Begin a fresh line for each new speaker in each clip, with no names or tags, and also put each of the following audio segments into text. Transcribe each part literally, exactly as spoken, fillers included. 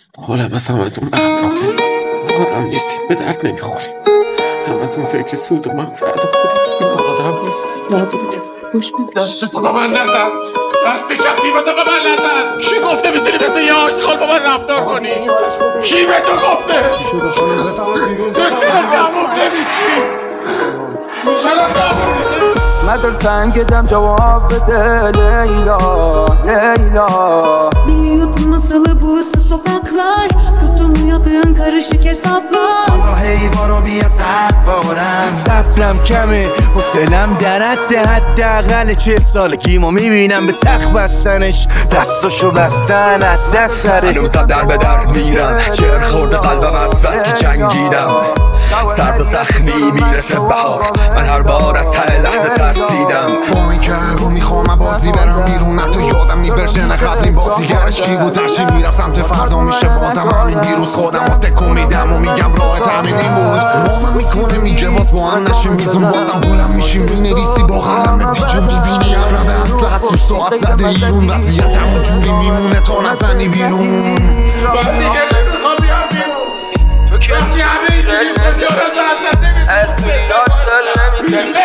خودم از همتون بهم بخورید. آدم نیستید، به درد نمیخورید. همتون فکر سود و منفعت خودتون. آدم نیستید.
گوش بده.
دستتو به من نزن. دست کثیفتو به من نزن. کی گفته میتونی مثل یه آشغال با من رفتار کنی؟ کی به تو گفته؟ تو چرا نمون نمیدی؟ چرا نمون
مدر تنگدم جواب بده Leyla, Leyla.
Biliyordum nasıl bu ıssız sokaklar, Tutumu yapın karışık hesaplar.
Vallahi baro biya صد بارم
صبرم کمه حوصله‌ام در حد حداقل چهل سالگیمو میبینم به تخت بستنش دستاشو بستن از دست سرش.
هنوزم در به در میرم، جر خورده قلبم از بس که جنگیدم. سرد و زخمی میرسه بهار، من هر بار از ته لحظه ترسیدم.
با این که رو میخوام بازی برم بیرون، نه تو یادم میبرشه نه قبلین بازیگرش کی بود. هرچی میرم سمت فردا میشه بازم همین دیروز. خودم رو تکون میدم و میگم راه تامین این بود. رامم میکنه میگه باز با هم نشیم میزون. بازم بلند میشیم مینویسی با قلم بیجون. میبینی اقربه اصل هست و ساعت زده ایرون. وضعیتم و جوری میمونه تا نزنی بیرون.
من دیگه نمیخوام بیام بیرون. وقتی همه اینجوری خجالت لحظت نمیزنی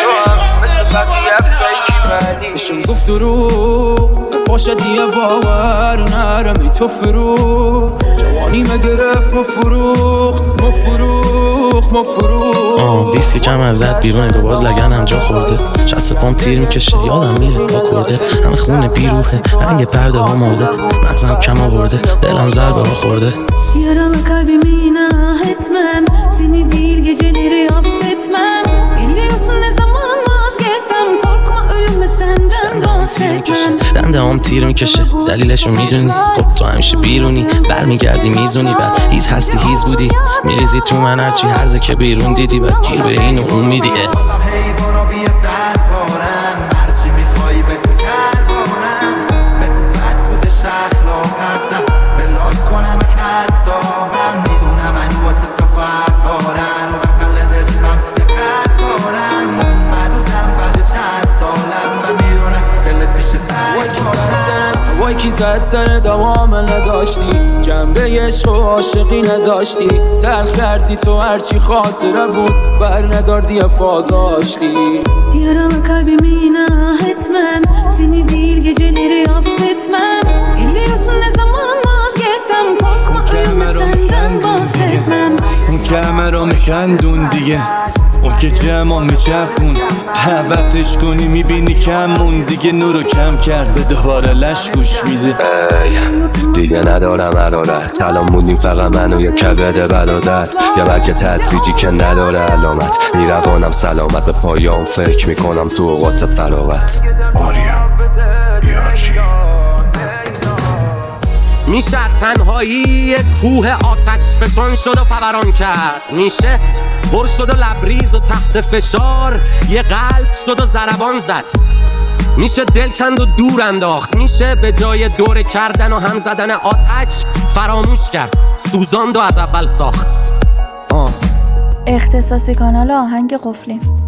نشون گفت دروغ فاش دیگه باور نرمی تو فروخ. جوانی مگرفت ما فروخت ما فروخت ما فروخت.
آه دیسک کم ازت بیرونه به باز لگنم جا خورده. شست پام تیر میکشه یادم میره با کرده. همه خونه بیروحه رنگ پرده ها ماده. مغزم کم آورده دلم ضربه ها خورده.
Yaralı kalbimi inah etmem, seni değil geceleri affetmem. Biliyorsun ne zaman vazgeçsem, korkma ölüme senden bahsetmem.
دنده هم تیر میکشه دلیلشو میدونی. خب تو همیشه بیرونی برمیگردی میزونی. بعد هیز هستی هیز بودی میریزی تو من هرچی هرزه که بیرون دیدی. بعد گیر به این و اون میدی.
والله بارو بیا صد بارم هرچی میخوایی بگو کروانم. بگو بد بودش اخلاقم بلاک کنم خطابم. میدونم من واسه تو فرق دارم و بقلب اسمم یه قد بارم. من روزم بعد چند سالم و میدونم دلت پیشه تک بارم.
وای کی زد سر دوام نداشتی، جنبه عشق و عاشقی نداشتی. تلخ کردی تو هرچی خاطره بود بر نداردی فازاشتی.
Yaralı kalbimi inah etmem, seni değil geceleri affetmem. Biliyorsun ne zaman vazgeçsem, korkma ölüme senden bahsetmem.
اون که همه رو میخندون دیگه، اون که جمع میچرخون دعوتش کنی میبینی کمون دیگه. نورو کم کرد به دوباره لش گوش میده.
دیگه ندارم حرارت، الان موندیم فقط من و یه کبد برادت. یا بلکه تدریجی که نداره علامت. میروانم سلامت به پایام فکر میکنم تو اوقات فراغت.
آریا یارچی
میشه تنهایی کوه آتش فشان شد و فوران کرد. میشه پر شد و لبریز و تحت فشار یه قلب شد و ضربان زد. میشه دل کند و دور انداخت. میشه به جای دور کردن و هم زدن آتش فراموش کرد، سوزاند و از اول ساخت.
اختصاصی کانال آهنگ قفلی.